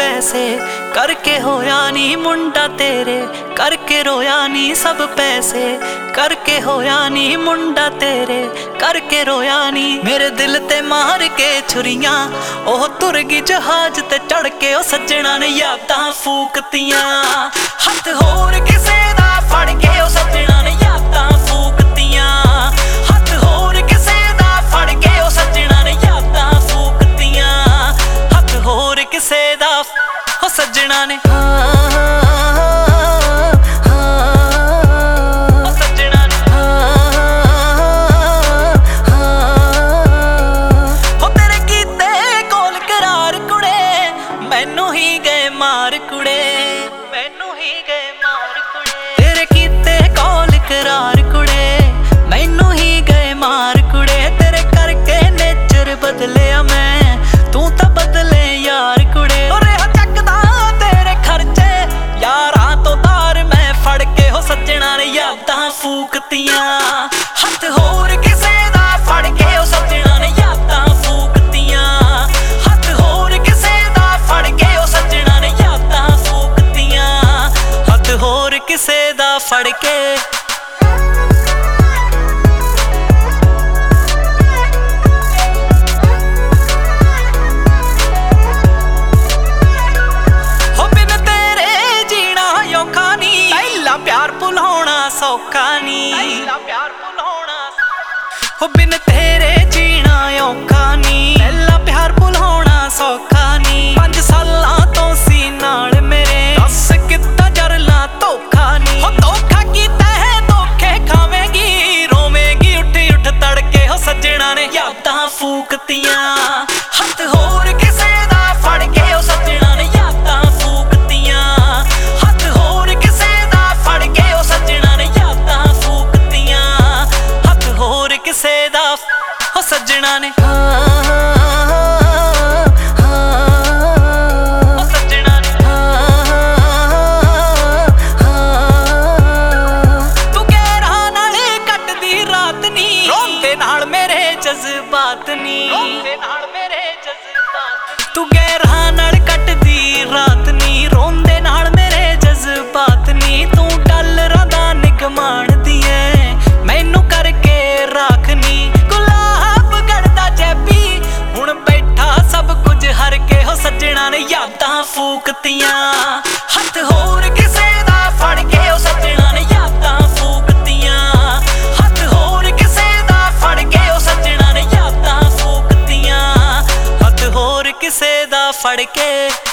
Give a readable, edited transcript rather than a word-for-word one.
पैसे करके होया नी मुंडा तेरे, करके रोया नी सब पैसे करके होया नी मुंडा तेरे, करके रोया नी। मेरे दिल ते मार के छुरियां ओह तुर गई जहाज ते चढ़ के ओ सज्जणा ने यादां फूकतियां। हथ होर किसे दा फड़ के ओ सज्जणा ने यादां फूकतियां। हथ होर किसे दा फड़ के ओ सज्जणा ने यादां फूकतियां। हथ होर किसे दा ओ सज्जणा ने मैनू ही गए मार कुड़े, मैनू ही गए मार कुड़े। तेरे कीते कॉल करार कुड़े, मैनू ही गए मार कुड़े। तेरे करके नेचर बदलिया मैं, तू तो बदले यार कुड़े। और चकदा तेरे खर्चे यारां तो तार मैं फड़ के हो सज्जणा ने यादां फूकतियां। हथ होर किसे दा फड़ के हो सज्जणा ने यादां फूकतियां। हथ होर किसे दा फड़ के हो सज्जणा ने यादां फूकतियां। हथ होर किसे दा फड़ के प्यार भुलाउणा सौखा नी, प्यार भुलाउणा हो बिन तेरे जीना औखा नी। पहला प्यार भुलाउणा सौखा नी। 5 सालां तो सी नाल मेरे, दस कित्ता जरला धोखा नी। हो धोखा कीता है धोखे खावेंगी, रोवेंगी उठ उठ तड़के हो सज्जणा ने यादां फूकतियां। हथ होर किसे दा फड़ के हो सज्जणा ने यादां फूकतियां। हथ होर किसे दा फड़ के हो सज्जणा ने यादां फूकतियां। हथ होर किसे दा हो सज्जणा ने जज्बात नी, तू गैरां नाल कटदी रात नी। रोंदे नाल मेरे जज्बात नी। तू डॉलरां दा निगमान दिए मैनू करके राखनी। गुलाब गढ़दा जैबी हुण बैठा सब कुछ हर के हो सज्जणा ने यादां फूकतियां। हथ होर किसे दा फड़ के हो सज्जणा ने यादां फूकतियां। हथ होर किसे दा फड़ के हो सज्जणा ने यादां फूकतियां। हथ होर किसे दा फड़ के